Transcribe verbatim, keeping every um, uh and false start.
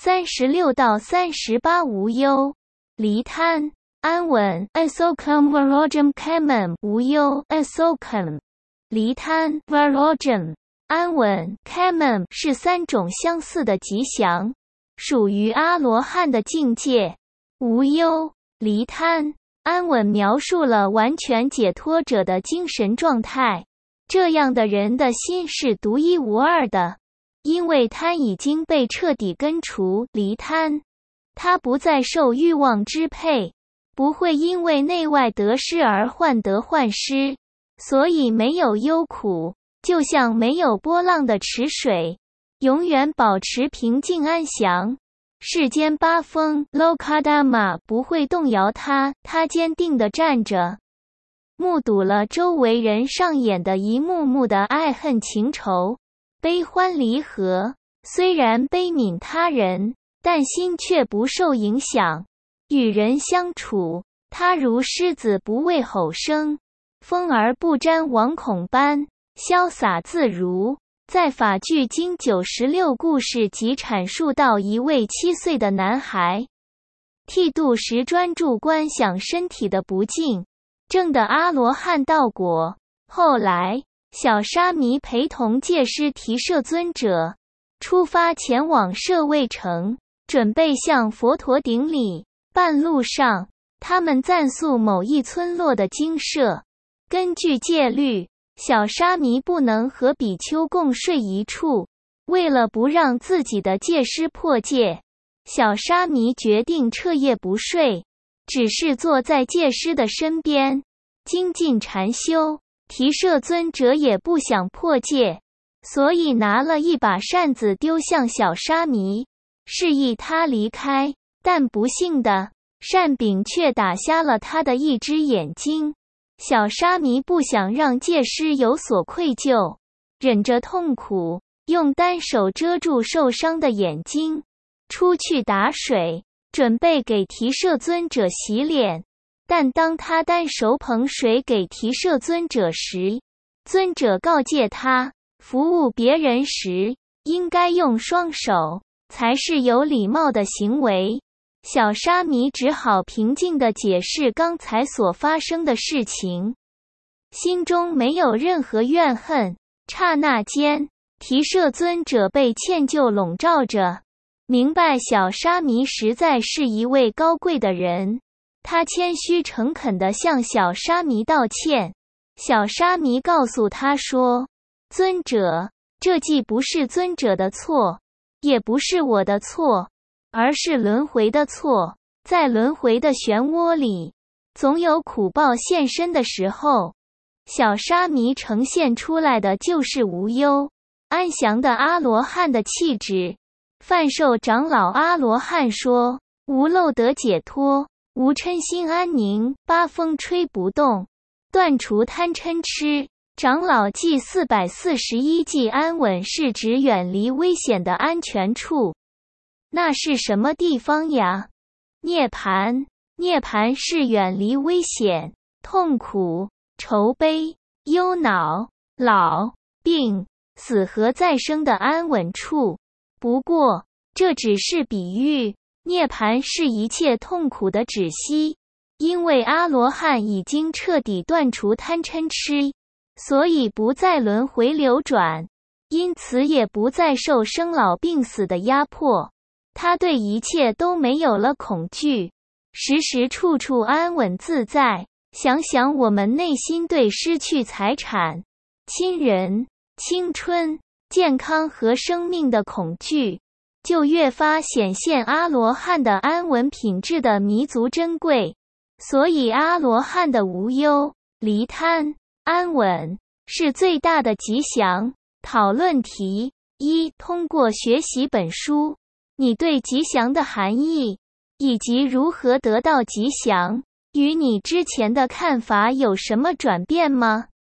三十六到三十八无忧，离贪，安稳 asokam varojam kamam 无忧 asokam， 离贪 varojam， 安稳 kamam 是三种相似的吉祥，属于阿罗汉的境界。无忧、离贪、安稳描述了完全解脱者的精神状态，这样的人的心是独一无二的。因为贪已经被彻底根除，离贪，他不再受欲望支配，不会因为内外得失而患得患失，所以没有忧苦，就像没有波浪的池水，永远保持平静安详。世间八风 Lokadama 不会动摇他，他坚定地站着，目睹了周围人上演的一幕幕的爱恨情仇。悲欢离合，虽然悲悯他人，但心却不受影响。与人相处，他如狮子不畏吼声，风而不沾惶恐般潇洒自如。在法句经九十六故事即阐述到一位七岁的男孩剃度时专注观想身体的不净，证得阿罗汉道果。后来小沙弥陪同戒师提舍尊者出发前往舍卫城，准备向佛陀顶礼。半路上，他们暂宿某一村落的精舍。根据戒律，小沙弥不能和比丘共睡一处。为了不让自己的戒师破戒，小沙弥决定彻夜不睡，只是坐在戒师的身边精进禅修。提舍尊者也不想破戒，所以拿了一把扇子丢向小沙弥，示意他离开，但不幸的，扇柄却打瞎了他的一只眼睛。小沙弥不想让戒师有所愧疚，忍着痛苦，用单手遮住受伤的眼睛，出去打水，准备给提舍尊者洗脸。但当他单手捧水给提舍尊者时，尊者告诫他，服务别人时应该用双手，才是有礼貌的行为。小沙弥只好平静地解释刚才所发生的事情，心中没有任何怨恨。刹那间，提舍尊者被歉疚笼罩着，明白小沙弥实在是一位高贵的人。他谦虚诚恳地向小沙弥道歉。小沙弥告诉他说，尊者，这既不是尊者的错，也不是我的错，而是轮回的错。在轮回的漩涡里，总有苦报现身的时候。小沙弥呈现出来的就是无忧、安详的阿罗汉的气质。梵寿长老阿罗汉说，无漏得解脱，无嗔心安宁，八风吹不动，断除贪嗔痴。长老记四百四十一记安稳是指远离危险的安全处。那是什么地方呀？涅槃。涅槃是远离危险、痛苦、愁悲、忧恼、老、病、死和再生的安稳处。不过，这只是比喻。涅槃是一切痛苦的止息，因为阿罗汉已经彻底断除贪嗔痴，所以不再轮回流转，因此也不再受生老病死的压迫。他对一切都没有了恐惧，时时处处安稳自在。想想我们内心对失去财产、亲人、青春、健康和生命的恐惧，就越发显现阿罗汉的安稳品质的弥足珍贵。所以阿罗汉的无忧、离贪、安稳是最大的吉祥。讨论题一：通过学习本书，你对吉祥的含义以及如何得到吉祥，与你之前的看法有什么转变吗？